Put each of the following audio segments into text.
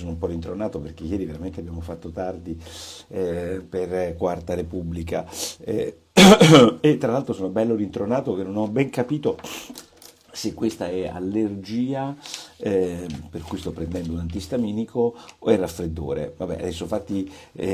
sono un po' rintronato perché ieri veramente abbiamo fatto tardi per Quarta Repubblica e tra l'altro sono bello rintronato che non ho ben capito se questa è allergia, per cui sto prendendo un antistaminico, o è raffreddore. Vabbè, adesso fatti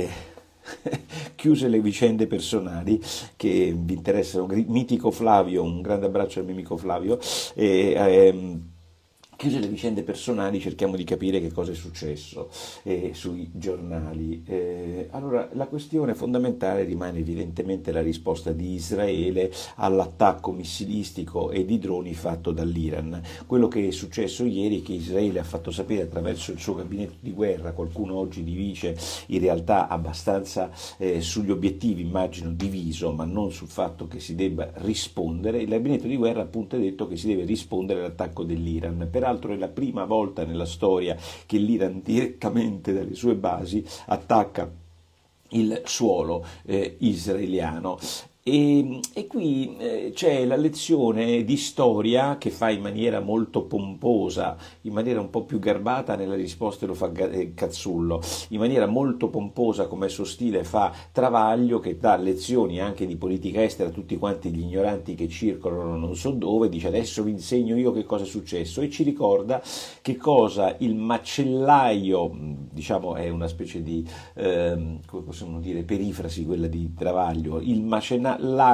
chiuse le vicende personali che vi interessano. Mitico Flavio, un grande abbraccio al mio amico Flavio. E, chiuse le vicende personali, cerchiamo di capire che cosa è successo sui giornali. Allora, la questione fondamentale rimane evidentemente la risposta di Israele all'attacco missilistico e di droni fatto dall'Iran. Quello che è successo ieri è che Israele ha fatto sapere attraverso il suo gabinetto di guerra, qualcuno oggi dice in realtà abbastanza sugli obiettivi, immagino diviso, ma non sul fatto che si debba rispondere. Il gabinetto di guerra appunto ha detto che si deve rispondere all'attacco dell'Iran. Peraltro è la prima volta nella storia che l'Iran direttamente dalle sue basi attacca il suolo israeliano. E qui c'è la lezione di storia che fa in maniera molto pomposa, in maniera un po' più garbata nella risposta lo fa Cazzullo, in maniera molto pomposa come il suo stile fa Travaglio, che dà lezioni anche di politica estera a tutti quanti gli ignoranti che circolano non so dove, dice adesso vi insegno io che cosa è successo e ci ricorda che cosa il macellaio, diciamo è una specie di, come possiamo dire, perifrasi quella di Travaglio, il macellaio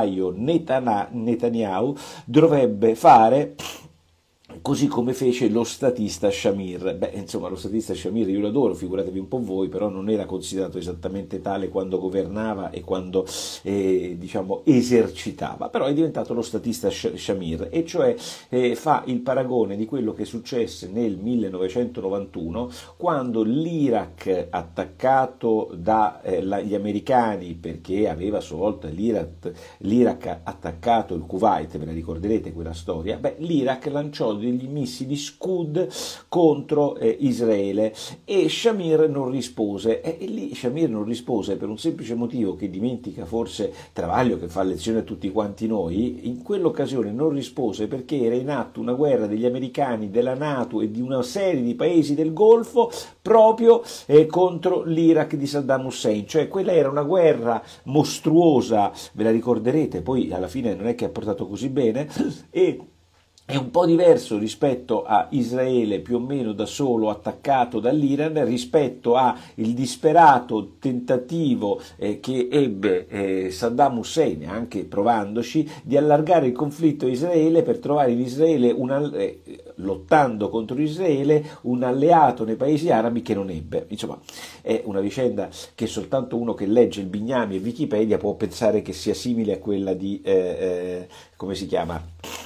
Netanyahu dovrebbe fare così come fece lo statista Shamir. Beh, insomma, lo statista Shamir io lo adoro, figuratevi un po' voi, però non era considerato esattamente tale quando governava e quando diciamo esercitava, però è diventato lo statista Shamir, e cioè fa il paragone di quello che successe nel 1991 quando l'Iraq, attaccato dagli americani perché aveva a sua volta l'Iraq attaccato il Kuwait, ve la ricorderete quella storia. Beh, l'Iraq lanciò degli missili Scud contro Israele e Shamir non rispose, e lì Shamir non rispose per un semplice motivo che dimentica forse Travaglio, che fa lezione a tutti quanti noi. In quell'occasione non rispose perché era in atto una guerra degli americani, della NATO e di una serie di paesi del Golfo proprio contro l'Iraq di Saddam Hussein, cioè quella era una guerra mostruosa, ve la ricorderete, poi alla fine non è che ha portato così bene, e è un po' diverso rispetto a Israele più o meno da solo attaccato dall'Iran, rispetto a il disperato tentativo che ebbe Saddam Hussein, anche provandoci, di allargare il conflitto a Israele per trovare in Israele, lottando contro Israele, un alleato nei paesi arabi che non ebbe. Insomma, è una vicenda che soltanto uno che legge il Bignami e Wikipedia può pensare che sia simile a quella di, come si chiama?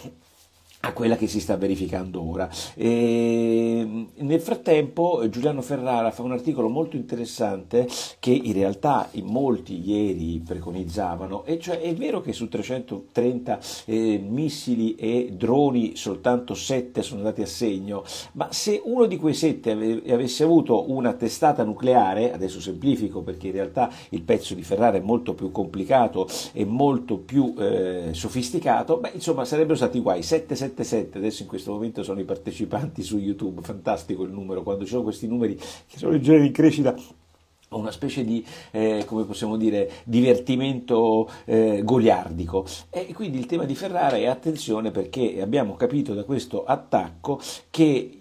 A quella che si sta verificando ora. Nel frattempo Giuliano Ferrara fa un articolo molto interessante che in realtà in molti ieri preconizzavano, e cioè è vero che su 330 missili e droni soltanto 7 sono andati a segno, ma se uno di quei 7 avesse avuto una testata nucleare, adesso semplifico perché in realtà il pezzo di Ferrara è molto più complicato e molto più sofisticato, beh insomma sarebbero stati guai. 777 adesso in questo momento sono i partecipanti su YouTube, fantastico il numero, quando ci sono questi numeri che sono in genere in crescita, una specie di, come possiamo dire, divertimento goliardico. E quindi il tema di Ferrara è attenzione, perché abbiamo capito da questo attacco che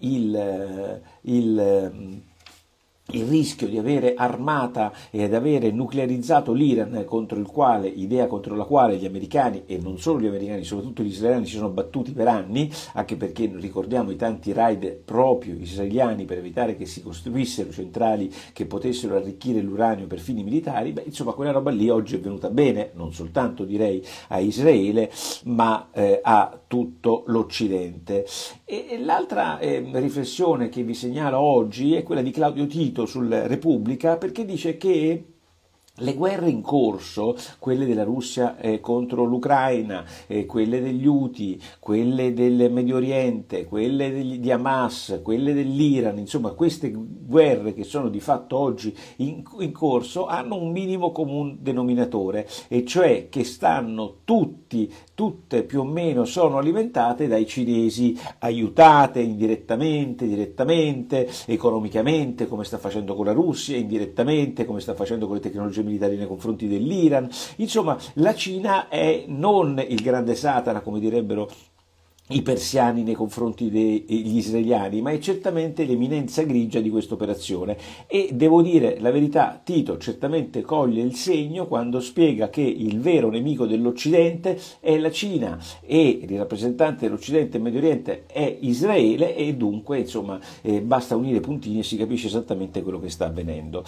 il rischio di avere armata e di avere nuclearizzato l'Iran, idea contro la quale gli americani, e non solo gli americani, soprattutto gli israeliani, si sono battuti per anni, anche perché ricordiamo i tanti raid proprio israeliani per evitare che si costruissero centrali che potessero arricchire l'uranio per fini militari. Beh, insomma, quella roba lì oggi è venuta bene, non soltanto direi a Israele, ma a tutto l'Occidente. E l'altra riflessione che vi segnalo oggi è quella di Claudio Tito sul Repubblica, perché dice che Le guerre in corso, quelle della Russia contro l'Ucraina, quelle degli Houthi, quelle del Medio Oriente, quelle di Hamas, quelle dell'Iran, insomma queste guerre che sono di fatto oggi in corso hanno un minimo comune denominatore, e cioè che tutte più o meno sono alimentate dai cinesi, aiutate indirettamente, direttamente, economicamente come sta facendo con la Russia, indirettamente come sta facendo con le tecnologie militari nei confronti dell'Iran. Insomma, la Cina è non il grande Satana, come direbbero i persiani nei confronti degli israeliani, ma è certamente l'eminenza grigia di questa operazione. E devo dire la verità, Tito certamente coglie il segno quando spiega che il vero nemico dell'Occidente è la Cina e il rappresentante dell'Occidente e Medio Oriente è Israele, e dunque insomma basta unire i puntini e si capisce esattamente quello che sta avvenendo.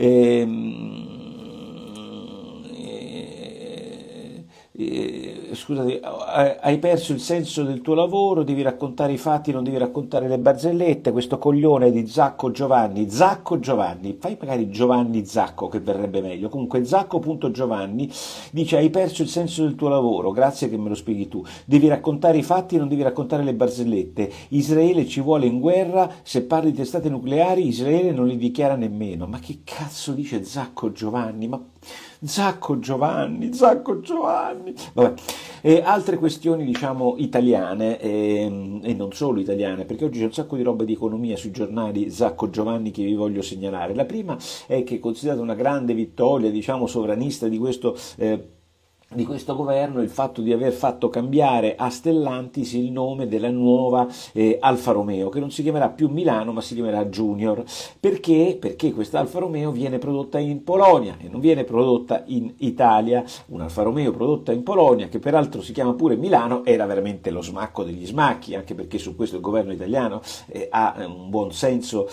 Scusate, hai perso il senso del tuo lavoro, devi raccontare i fatti, non devi raccontare le barzellette. Questo coglione di Zacco Giovanni, fai magari Giovanni Zacco che verrebbe meglio, comunque Zacco.Giovanni dice: hai perso il senso del tuo lavoro, grazie che me lo spieghi tu, devi raccontare i fatti, non devi raccontare le barzellette. Israele ci vuole in guerra, se parli di testate nucleari Israele non li dichiara nemmeno. Ma che cazzo dice Zacco Giovanni? Ma Zacco Giovanni. Vabbè. Altre questioni, diciamo, italiane, e non solo italiane, perché oggi c'è un sacco di roba di economia sui giornali Zacco Giovanni che vi voglio segnalare. La prima è che è considerata una grande vittoria, diciamo, sovranista di questo governo il fatto di aver fatto cambiare a Stellantis il nome della nuova Alfa Romeo, che non si chiamerà più Milano ma si chiamerà Junior. Perché? Perché questa Alfa Romeo viene prodotta in Polonia e non viene prodotta in Italia. Un'Alfa Romeo prodotta in Polonia, che peraltro si chiama pure Milano, era veramente lo smacco degli smacchi, anche perché su questo il governo italiano ha un buon senso,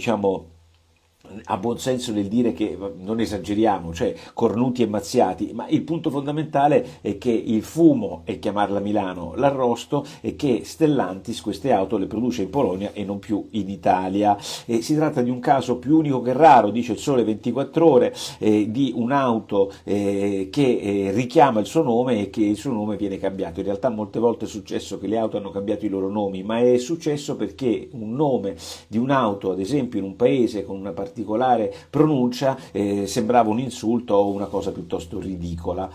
ha buon senso nel dire che non esageriamo, cioè cornuti e mazziati, ma il punto fondamentale è che il fumo è chiamarla Milano, l'arrosto è che Stellantis queste auto le produce in Polonia e non più in Italia. Si tratta di un caso più unico che raro, dice il Sole 24 Ore, di un'auto che richiama il suo nome e che il suo nome viene cambiato. In realtà molte volte è successo che le auto hanno cambiato i loro nomi, ma è successo perché un nome di un'auto, ad esempio in un paese con una particolare pronuncia, sembrava un insulto o una cosa piuttosto ridicola.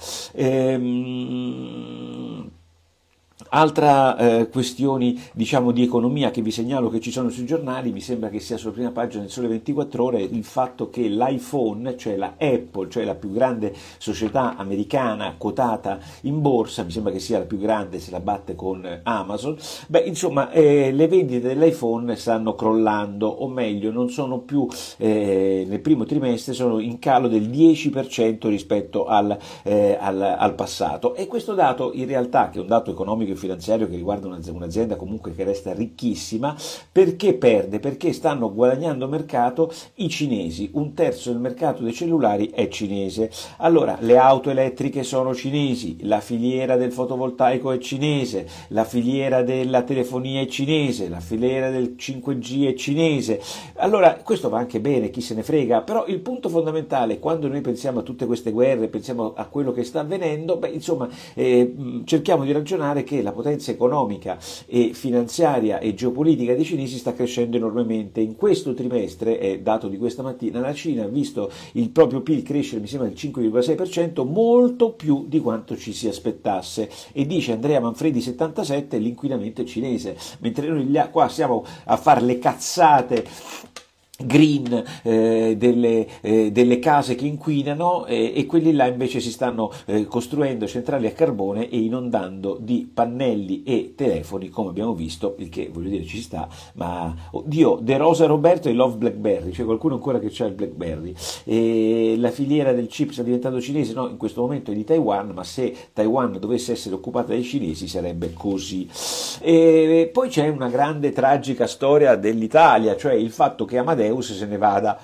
Altra questioni, diciamo, di economia che vi segnalo che ci sono sui giornali, mi sembra che sia sulla prima pagina del Sole 24 Ore, il fatto che l'iPhone, cioè la Apple, cioè la più grande società americana quotata in borsa, mi sembra che sia la più grande, se la batte con Amazon, le vendite dell'iPhone stanno crollando, o meglio non sono più, nel primo trimestre sono in calo del 10% rispetto al passato, e questo dato in realtà, che è un dato economico e finanziario che riguarda un'azienda comunque che resta ricchissima, perché perde? Perché stanno guadagnando mercato i cinesi, un terzo del mercato dei cellulari è cinese. Allora, le auto elettriche sono cinesi, la filiera del fotovoltaico è cinese, la filiera della telefonia è cinese, la filiera del 5G è cinese. Allora, questo va anche bene, chi se ne frega, però il punto fondamentale, quando noi pensiamo a tutte queste guerre, pensiamo a quello che sta avvenendo, cerchiamo di ragionare che la potenza economica e finanziaria e geopolitica dei cinesi sta crescendo enormemente. In questo trimestre, è dato di questa mattina, la Cina ha visto il proprio PIL crescere, mi sembra, del 5,6%, molto più di quanto ci si aspettasse, e dice Andrea Manfredi 77, l'inquinamento è cinese, mentre noi qua stiamo a fare le cazzate green delle case che inquinano, e quelli là invece si stanno costruendo centrali a carbone e inondando di pannelli e telefoni, come abbiamo visto, il che, voglio dire, ci sta, ma oddio, De Rosa Roberto e Love Blackberry, c'è qualcuno ancora che c'ha il Blackberry, e la filiera del chip sta diventando cinese, no, in questo momento è di Taiwan, ma se Taiwan dovesse essere occupata dai cinesi sarebbe così. E poi c'è una grande tragica storia dell'Italia, cioè il fatto che Amadeus se ne vada,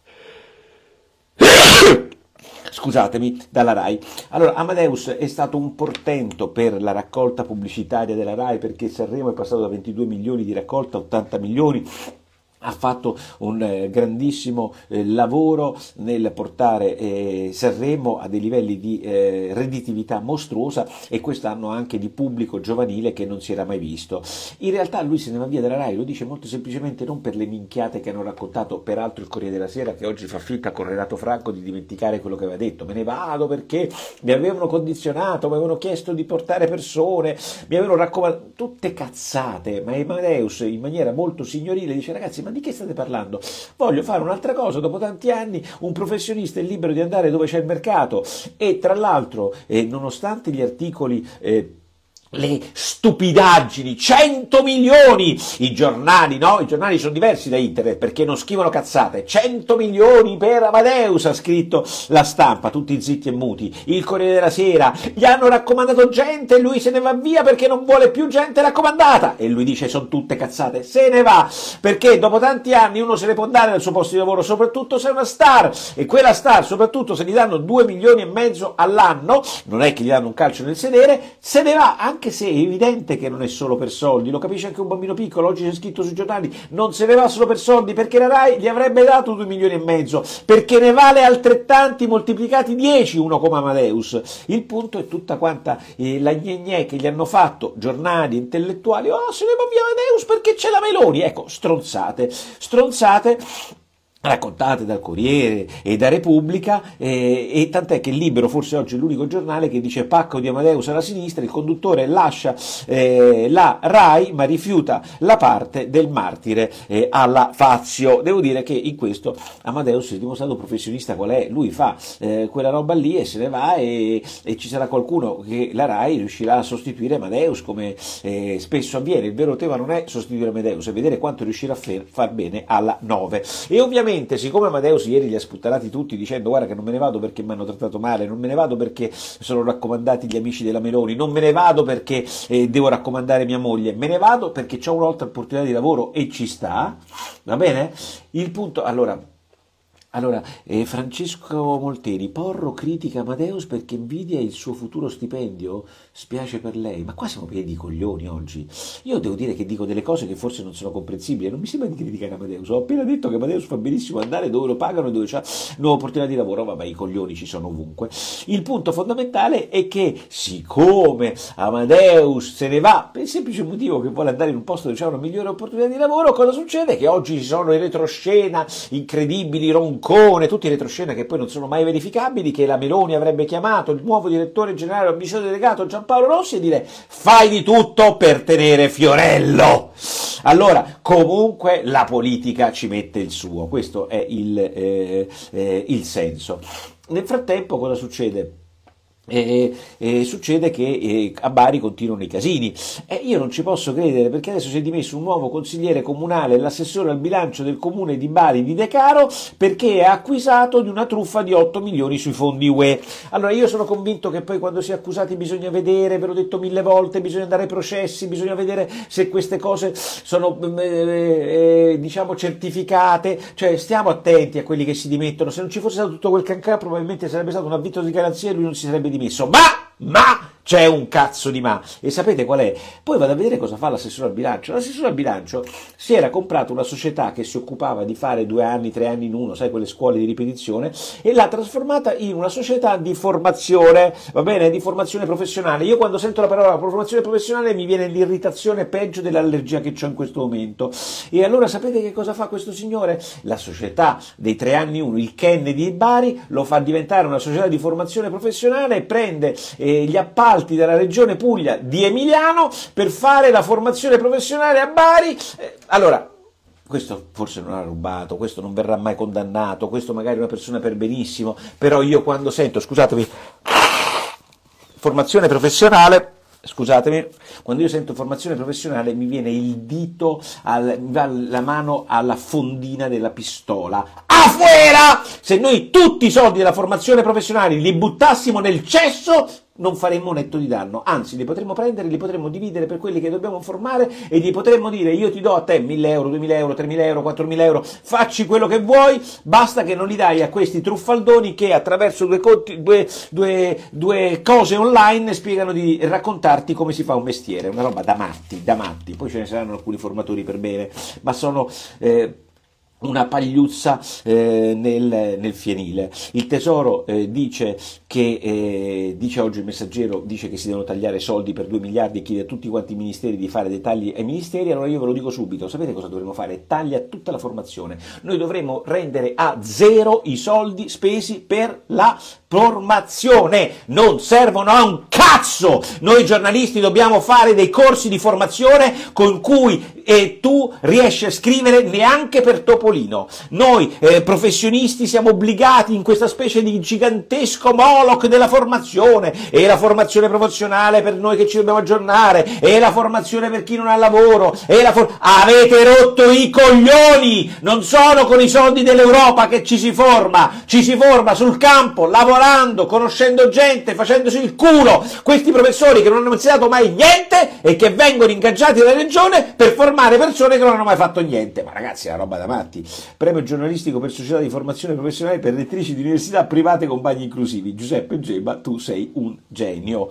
scusatemi, dalla Rai. Allora, Amadeus è stato un portento per la raccolta pubblicitaria della Rai, perché Sanremo è passato da 22 milioni di raccolta a 80 milioni, ha fatto un grandissimo lavoro nel portare Sanremo a dei livelli di redditività mostruosa, e quest'anno anche di pubblico giovanile che non si era mai visto. In realtà lui se ne va via dalla Rai, lo dice molto semplicemente non per le minchiate che hanno raccontato peraltro il Corriere della Sera, che oggi fa finta con Renato Franco di dimenticare quello che aveva detto. Me ne vado perché mi avevano condizionato, mi avevano chiesto di portare persone, mi avevano raccomandato, tutte cazzate. Ma Amadeus in maniera molto signorile dice: ragazzi, ma di che state parlando? Voglio fare un'altra cosa, dopo tanti anni un professionista è libero di andare dove c'è il mercato. E tra l'altro, nonostante gli articoli le stupidaggini, 100 milioni, i giornali, no? I giornali sono diversi da internet perché non scrivono cazzate. 100 milioni per Amadeus, ha scritto La Stampa, tutti zitti e muti. Il Corriere della Sera: gli hanno raccomandato gente e lui se ne va via perché non vuole più gente raccomandata. E lui dice: sono tutte cazzate. Se ne va perché dopo tanti anni uno se ne può andare dal suo posto di lavoro, soprattutto se è una star, e quella star, soprattutto se gli danno 2,5 milioni all'anno, non è che gli danno un calcio nel sedere, se ne va, anche se è evidente che non è solo per soldi. Lo capisce anche un bambino piccolo. Oggi c'è scritto sui giornali: non se ne va solo per soldi, perché la Rai gli avrebbe dato 2,5 milioni, perché ne vale altrettanti moltiplicati 10 uno come Amadeus. Il punto è tutta quanta la gne che gli hanno fatto giornali, intellettuali: oh, se ne va via Amadeus perché c'è la Meloni. Ecco, stronzate raccontate dal Corriere e da Repubblica, e tant'è che il Libero forse oggi è l'unico giornale che dice: pacco di Amadeus alla sinistra, il conduttore lascia la Rai ma rifiuta la parte del martire alla Fazio. Devo dire che in questo Amadeus è dimostrato professionista qual è. Lui fa quella roba lì e se ne va, e ci sarà qualcuno che la Rai riuscirà a sostituire Amadeus, come spesso avviene. Il vero tema non è sostituire Amadeus, è vedere quanto riuscirà a far bene alla 9. E ovviamente, siccome Amadeus ieri li ha sputtanati tutti dicendo: guarda che non me ne vado perché mi hanno trattato male, non me ne vado perché sono raccomandati gli amici della Meloni, non me ne vado perché devo raccomandare mia moglie, me ne vado perché c'ho un'altra opportunità di lavoro e ci sta, va bene? Il punto, allora Francesco Molteni: Porro critica Amadeus perché invidia il suo futuro stipendio, spiace per lei. Ma qua siamo pieni di coglioni oggi. Io devo dire che dico delle cose che forse non sono comprensibili, non mi sembra di criticare Amadeus. Ho appena detto che Amadeus fa benissimo andare dove lo pagano e dove c'ha nuove opportunità di lavoro. Vabbè, i coglioni ci sono ovunque. Il punto fondamentale è che siccome Amadeus se ne va per il semplice motivo che vuole andare in un posto dove c'è una migliore opportunità di lavoro, cosa succede? Che oggi ci sono i retroscena incredibili, tutti i retroscena che poi non sono mai verificabili, che la Meloni avrebbe chiamato il nuovo direttore generale amministratore delegato Giampaolo Rossi e dire: fai di tutto per tenere Fiorello. Allora, comunque la politica ci mette il suo, questo è il senso. Nel frattempo cosa succede? Succede che a Bari continuano i casini, e io non ci posso credere, perché adesso si è dimesso un nuovo consigliere comunale, l'assessore al bilancio del comune di Bari di De Caro, perché è accusato di una truffa di 8 milioni sui fondi UE. Allora, io sono convinto che poi quando si è accusati bisogna vedere, ve l'ho detto 1000 volte, bisogna andare ai processi, bisogna vedere se queste cose sono diciamo certificate, cioè stiamo attenti a quelli che si dimettono. Se non ci fosse stato tutto quel cancà, probabilmente sarebbe stato un avvito di garanzia e lui non si sarebbe dimesso, ma c'è un cazzo di ma. E sapete qual è? Poi vado a vedere cosa fa l'assessore al bilancio. L'assessore al bilancio si era comprato una società che si occupava di fare 2 anni, 3 anni in uno, sai, quelle scuole di ripetizione, e l'ha trasformata in una società di formazione, va bene, di formazione professionale. Io quando sento la parola formazione professionale mi viene l'irritazione peggio dell'allergia che ho in questo momento. E allora sapete che cosa fa questo signore? La società dei 3 anni in uno, il Kennedy di Bari, lo fa diventare una società di formazione professionale e prende gli appalti dalla regione Puglia di Emiliano per fare la formazione professionale a Bari. Allora, questo forse non ha rubato, questo non verrà mai condannato, questo magari è una persona per benissimo, però io quando sento, formazione professionale, quando io sento formazione professionale mi viene il dito, mi va la mano alla fondina della pistola. Afuera! Se noi tutti i soldi della formazione professionale li buttassimo nel cesso, non faremmo netto di danno, anzi li potremmo prendere, li potremmo dividere per quelli che dobbiamo formare e gli potremmo dire: io ti do a te 1.000 euro, 2.000 euro, 3.000 euro, 4.000 euro, facci quello che vuoi, basta che non li dai a questi truffaldoni che attraverso due cose online spiegano di raccontarti come si fa un mestiere. Una roba da matti, poi ce ne saranno alcuni formatori per bene, ma sono una pagliuzza nel fienile. Il Tesoro dice che dice oggi il Messaggero, dice che si devono tagliare soldi per 2 miliardi e chiede a tutti quanti i ministeri di fare dei tagli ai ministeri. Allora io ve lo dico subito, sapete cosa dovremmo fare? Tagli a tutta la formazione. Noi dovremmo rendere a zero i soldi spesi per la formazione, non servono a un cazzo. Noi giornalisti dobbiamo fare dei corsi di formazione con cui tu riesci a scrivere neanche per Topolino. Noi professionisti siamo obbligati in questa specie di gigantesco Moloch della formazione, e la formazione professionale per noi che ci dobbiamo aggiornare, e la formazione per chi non ha lavoro, e avete rotto i coglioni. Non sono con i soldi dell'Europa che ci si forma sul campo, lavorando, conoscendo gente, facendosi il culo. Questi professori che non hanno insegnato mai niente e che vengono ingaggiati dalla regione per formare persone che non hanno mai fatto niente. Ma ragazzi, è una roba da matti. Premio giornalistico per società di formazione professionale per rettrici di università private con bagni inclusivi. Giuseppe Gemma, tu sei un genio.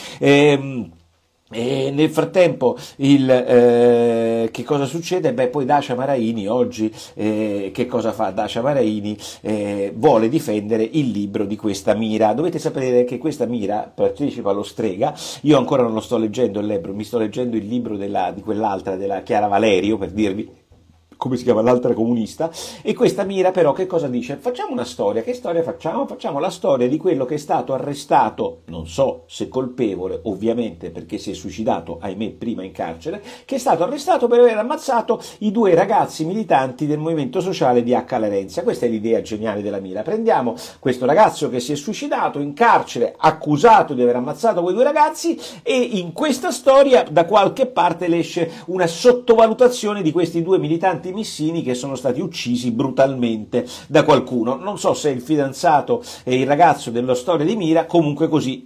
E nel frattempo che cosa succede? Beh, poi Dacia Maraini oggi che cosa fa? Dacia Maraini vuole difendere il libro di questa Mira. Dovete sapere che questa Mira partecipa allo Strega. Io ancora non lo sto leggendo il libro, mi sto leggendo il libro di quell'altra, della Chiara Valerio, per dirvi come si chiama l'altra comunista. E questa Mira però che cosa dice? Facciamo una storia. Che storia facciamo? Facciamo la storia di quello che è stato arrestato, non so se colpevole, ovviamente perché si è suicidato, ahimè, prima in carcere, che è stato arrestato per aver ammazzato i 2 ragazzi militanti del movimento sociale di H. Larenzia. Questa è l'idea geniale della Mira. Prendiamo questo ragazzo che si è suicidato in carcere, accusato di aver ammazzato quei 2 ragazzi, e in questa storia da qualche parte le esce una sottovalutazione di questi 2 militanti missini che sono stati uccisi brutalmente da qualcuno. Non so se è il fidanzato e il ragazzo della storia di Mira, comunque così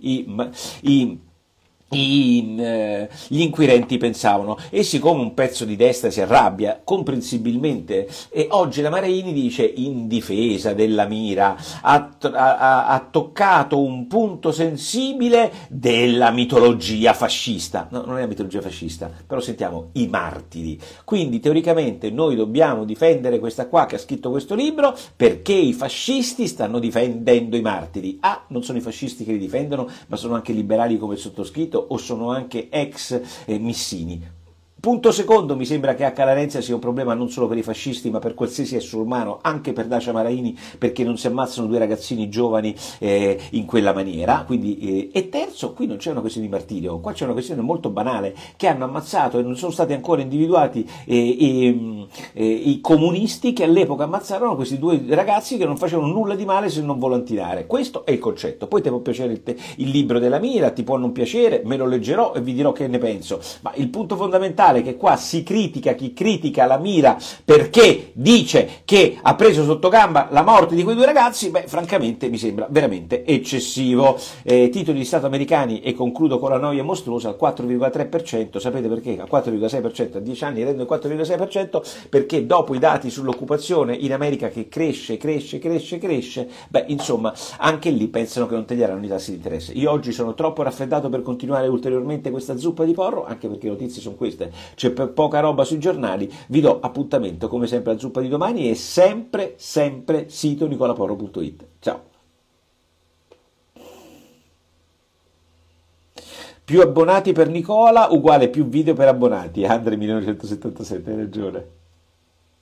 gli inquirenti pensavano. E siccome un pezzo di destra si arrabbia comprensibilmente, e oggi la Maraini dice, in difesa della Mira, ha toccato un punto sensibile della mitologia fascista. No, non è la mitologia fascista, però sentiamo i martiri. Quindi teoricamente noi dobbiamo difendere questa qua che ha scritto questo libro perché i fascisti stanno difendendo i martiri. Non sono i fascisti che li difendono, ma sono anche liberali come il sottoscritto, o sono anche ex missini. Punto secondo, mi sembra che H. Larenzia sia un problema non solo per i fascisti ma per qualsiasi essere umano, anche per Dacia Maraini, perché non si ammazzano 2 ragazzini giovani in quella maniera. Quindi, e terzo, qui non c'è una questione di martirio, qua c'è una questione molto banale, che hanno ammazzato e non sono stati ancora individuati i comunisti che all'epoca ammazzarono questi 2 ragazzi che non facevano nulla di male se non volantinare. Questo è il concetto. Poi ti può piacere il libro della Mira, ti può non piacere, me lo leggerò e vi dirò che ne penso, ma il punto fondamentale che qua si critica chi critica la Mira perché dice che ha preso sotto gamba la morte di quei 2 ragazzi. Beh, francamente mi sembra veramente eccessivo. Titoli di Stato americani, e concludo con la noia mostruosa, al 4,3%. Sapete perché? Al 4,6% a 10 anni rende il 4,6%, perché dopo i dati sull'occupazione in America che cresce, beh, insomma, anche lì pensano che non taglieranno i tassi di interesse. Io oggi sono troppo raffreddato per continuare ulteriormente questa zuppa di porro, anche perché le notizie sono queste. C'è poca roba sui giornali. Vi do appuntamento come sempre alla zuppa di domani, e sempre sito nicolaporro.it. Ciao. Più abbonati per Nicola uguale più video per abbonati. Andre 1977, hai ragione.